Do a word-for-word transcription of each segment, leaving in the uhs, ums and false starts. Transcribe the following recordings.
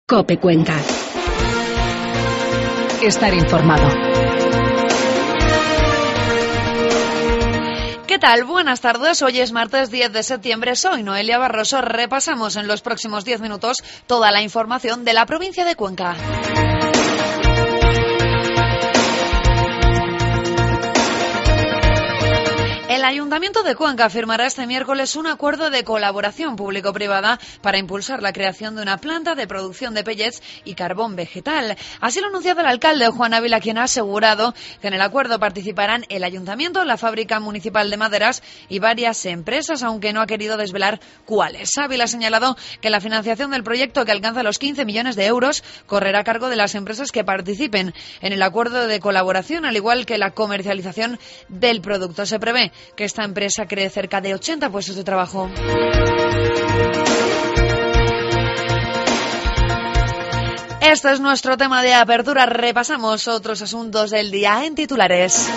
COPE Cuenca. Estar informado. ¿Qué tal? Buenas tardes. Hoy es martes diez de septiembre. Soy Noelia Barroso. Repasamos en los próximos diez minutos toda la información de la provincia de Cuenca. El Ayuntamiento de Cuenca firmará este miércoles un acuerdo de colaboración público-privada para impulsar la creación de una planta de producción de pellets y carbón vegetal. Así lo ha anunciado el alcalde Juan Ávila, quien ha asegurado que en el acuerdo participarán el Ayuntamiento, la Fábrica Municipal de Maderas y varias empresas, aunque no ha querido desvelar cuáles. Ávila ha señalado que la financiación del proyecto, que alcanza los quince millones de euros, correrá a cargo de las empresas que participen en el acuerdo de colaboración, al igual que la comercialización del producto. Se prevé que esta empresa cree cerca de ochenta puestos de trabajo. Este es nuestro tema de apertura. Repasamos otros asuntos del día en titulares.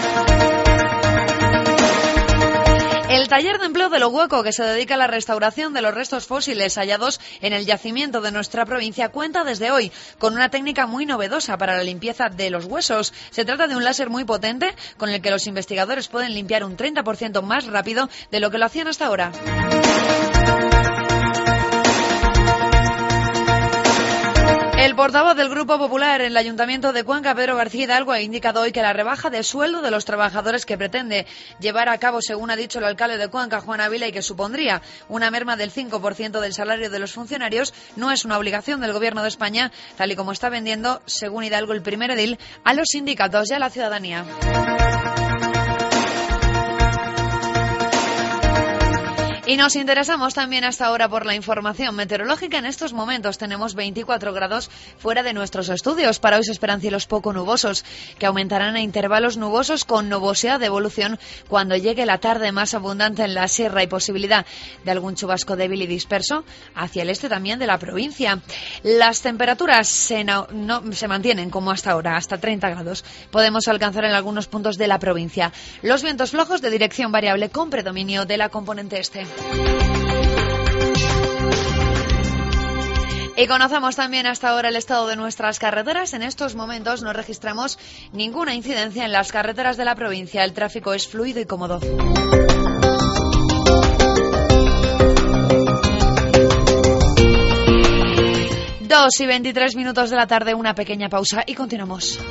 El taller de empleo de Lo Hueco, que se dedica a la restauración de los restos fósiles hallados en el yacimiento de nuestra provincia, cuenta desde hoy con una técnica muy novedosa para la limpieza de los huesos. Se trata de un láser muy potente con el que los investigadores pueden limpiar un treinta por ciento más rápido de lo que lo hacían hasta ahora. El portavoz del Grupo Popular en el Ayuntamiento de Cuenca, Pedro García Hidalgo, ha indicado hoy que la rebaja de sueldo de los trabajadores que pretende llevar a cabo, según ha dicho el alcalde de Cuenca, Juan Ávila, y que supondría una merma del cinco por ciento del salario de los funcionarios, no es una obligación del Gobierno de España, tal y como está vendiendo, según Hidalgo, el primer edil, a los sindicatos y a la ciudadanía. Y nos interesamos también hasta ahora por la información meteorológica. En estos momentos tenemos veinticuatro grados fuera de nuestros estudios. Para hoy se esperan cielos poco nubosos, que aumentarán a intervalos nubosos con nubosidad de evolución cuando llegue la tarde, más abundante en la sierra y posibilidad de algún chubasco débil y disperso hacia el este también de la provincia. Las temperaturas se, no, no, se mantienen como hasta ahora, hasta treinta grados. Podemos alcanzar en algunos puntos de la provincia. Los vientos flojos de dirección variable con predominio de la componente este. Y conocemos también hasta ahora el estado de nuestras carreteras. En estos momentos no registramos ninguna incidencia en las carreteras de la provincia. El tráfico es fluido y cómodo. Dos y veintitrés minutos de la tarde, una pequeña pausa y continuamos.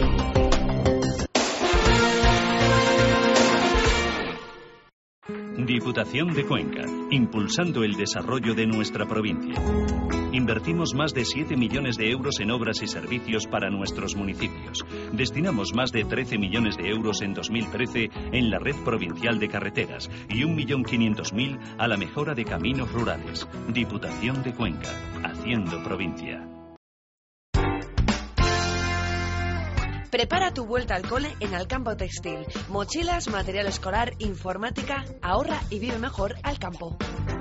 Diputación de Cuenca, impulsando el desarrollo de nuestra provincia. Invertimos más de siete millones de euros en obras y servicios para nuestros municipios. Destinamos más de trece millones de euros en dos mil trece en la red provincial de carreteras y un millón quinientos mil a la mejora de caminos rurales. Diputación de Cuenca, haciendo provincia. Prepara tu vuelta al cole en Alcampo Textil. Mochilas, material escolar, informática. Ahorra y vive mejor al campo.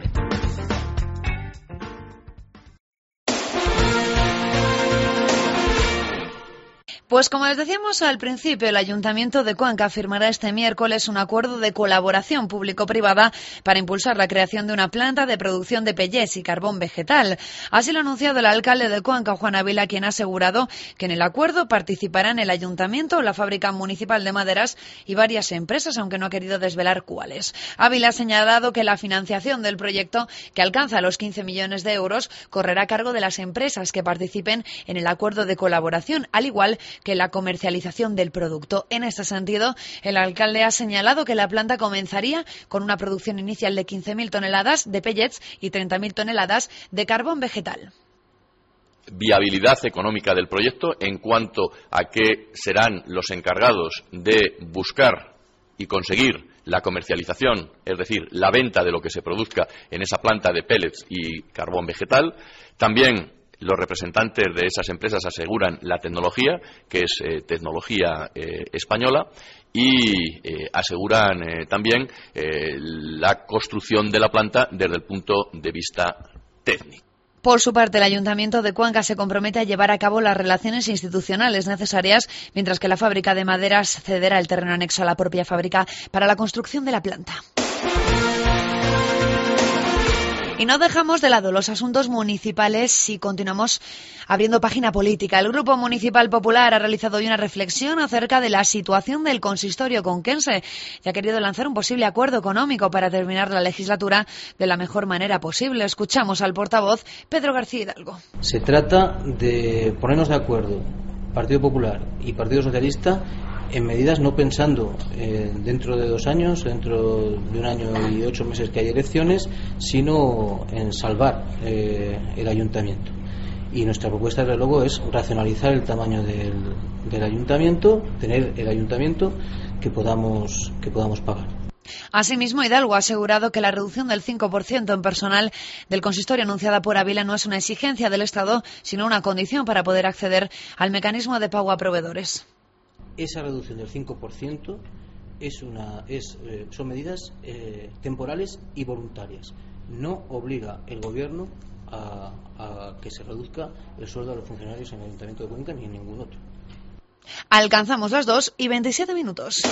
Pues como les decíamos al principio, el Ayuntamiento de Cuenca firmará este miércoles un acuerdo de colaboración público-privada para impulsar la creación de una planta de producción de pellets y carbón vegetal. Así lo ha anunciado el alcalde de Cuenca, Juan Ávila, quien ha asegurado que en el acuerdo participarán el Ayuntamiento, la Fábrica Municipal de Maderas y varias empresas, aunque no ha querido desvelar cuáles. Ávila ha señalado que la financiación del proyecto, que alcanza los quince millones de euros, correrá a cargo de las empresas que participen en el acuerdo de colaboración, al igual que la comercialización del producto. En este sentido, el alcalde ha señalado que la planta comenzaría con una producción inicial de quince mil toneladas de pellets y treinta mil toneladas de carbón vegetal. Viabilidad económica del proyecto en cuanto a que serán los encargados de buscar y conseguir la comercialización, es decir, la venta de lo que se produzca en esa planta de pellets y carbón vegetal. También los representantes de esas empresas aseguran la tecnología, que es eh, tecnología eh, española, y eh, aseguran eh, también eh, la construcción de la planta desde el punto de vista técnico. Por su parte, el Ayuntamiento de Cuenca se compromete a llevar a cabo las relaciones institucionales necesarias, mientras que la fábrica de maderas cederá el terreno anexo a la propia fábrica para la construcción de la planta. Y no dejamos de lado los asuntos municipales si continuamos abriendo página política. El Grupo Municipal Popular ha realizado hoy una reflexión acerca de la situación del consistorio conquense y ha querido lanzar un posible acuerdo económico para terminar la legislatura de la mejor manera posible. Escuchamos al portavoz Pedro García Hidalgo. Se trata de ponernos de acuerdo, Partido Popular y Partido Socialista, en medidas no pensando eh, dentro de dos años, dentro de un año y ocho meses que hay elecciones, sino en salvar eh, el ayuntamiento. Y nuestra propuesta, desde luego, es racionalizar el tamaño del, del ayuntamiento, tener el ayuntamiento que podamos, que podamos pagar. Asimismo, Hidalgo ha asegurado que la reducción del cinco por ciento en personal del consistorio anunciada por Ávila no es una exigencia del Estado, sino una condición para poder acceder al mecanismo de pago a proveedores. Esa reducción del cinco por ciento es una, es, eh, son medidas eh, temporales y voluntarias. No obliga el Gobierno a, a que se reduzca el sueldo de los funcionarios en el Ayuntamiento de Cuenca ni en ningún otro. Alcanzamos las dos y veintisiete minutos.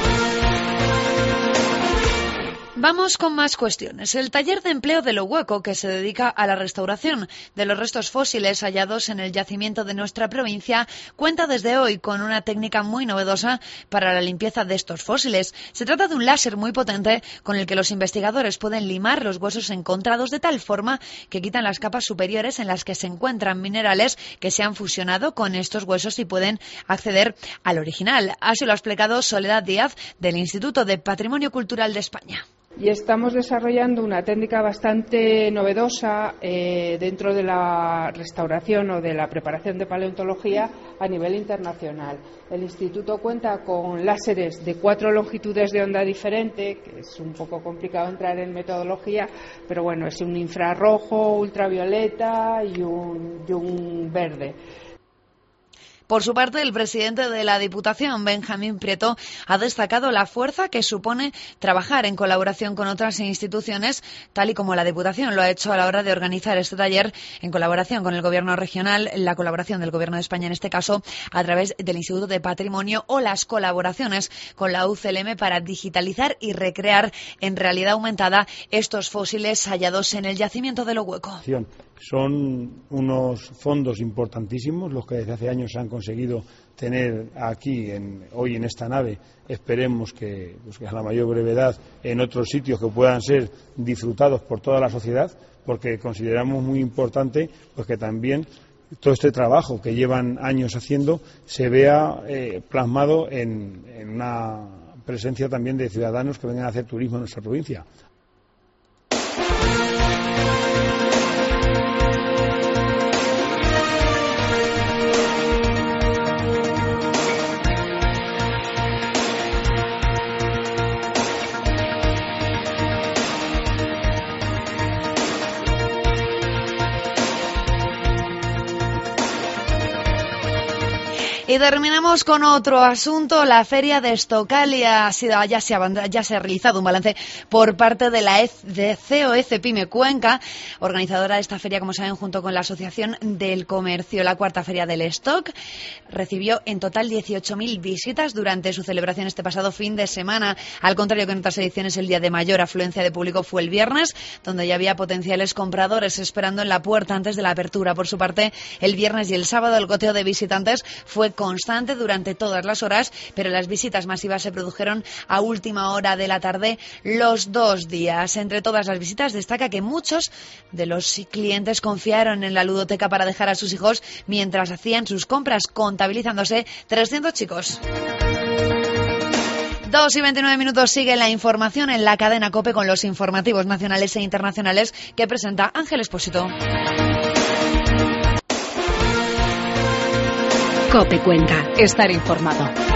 Vamos con más cuestiones. El taller de empleo de Lo Hueco, que se dedica a la restauración de los restos fósiles hallados en el yacimiento de nuestra provincia, cuenta desde hoy con una técnica muy novedosa para la limpieza de estos fósiles. Se trata de un láser muy potente con el que los investigadores pueden limar los huesos encontrados de tal forma que quitan las capas superiores en las que se encuentran minerales que se han fusionado con estos huesos y pueden acceder al original. Así lo ha explicado Soledad Díaz del Instituto de Patrimonio Cultural de España. Y estamos desarrollando una técnica bastante novedosa eh, dentro de la restauración o de la preparación de paleontología a nivel internacional. El instituto cuenta con láseres de cuatro longitudes de onda diferente, que es un poco complicado entrar en metodología, pero bueno, es un infrarrojo, ultravioleta y un, y un verde. Por su parte, el presidente de la Diputación, Benjamín Prieto, ha destacado la fuerza que supone trabajar en colaboración con otras instituciones, tal y como la Diputación lo ha hecho a la hora de organizar este taller en colaboración con el Gobierno regional, la colaboración del Gobierno de España en este caso, a través del Instituto de Patrimonio o las colaboraciones con la U C L M para digitalizar y recrear en realidad aumentada estos fósiles hallados en el yacimiento de Lo Hueco. Son unos fondos importantísimos los que desde hace años se han conseguido tener aquí, en, hoy en esta nave. Esperemos que, pues, que a la mayor brevedad en otros sitios que puedan ser disfrutados por toda la sociedad, porque consideramos muy importante pues, que también todo este trabajo que llevan años haciendo se vea eh, plasmado en, en una presencia también de ciudadanos que vengan a hacer turismo en nuestra provincia. Y terminamos con otro asunto. La feria de Estocalia ha sido, ya, se ha, ya se ha realizado un balance por parte de la de C O E Cepime Cuenca, organizadora de esta feria, como saben, junto con la Asociación del Comercio. La cuarta feria del Stock recibió en total dieciocho mil visitas durante su celebración este pasado fin de semana. Al contrario que en otras ediciones, el día de mayor afluencia de público fue el viernes, donde ya había potenciales compradores esperando en la puerta antes de la apertura. Por su parte, el viernes y el sábado el goteo de visitantes fue constante durante todas las horas, pero las visitas masivas se produjeron a última hora de la tarde los dos días. Entre todas las visitas destaca que muchos de los clientes confiaron en la ludoteca para dejar a sus hijos mientras hacían sus compras, contabilizándose trescientos chicos. Dos y veintinueve minutos, sigue la información en la cadena COPE con los informativos nacionales e internacionales que presenta Ángel Expósito. COPE Cuenca. Estar informado.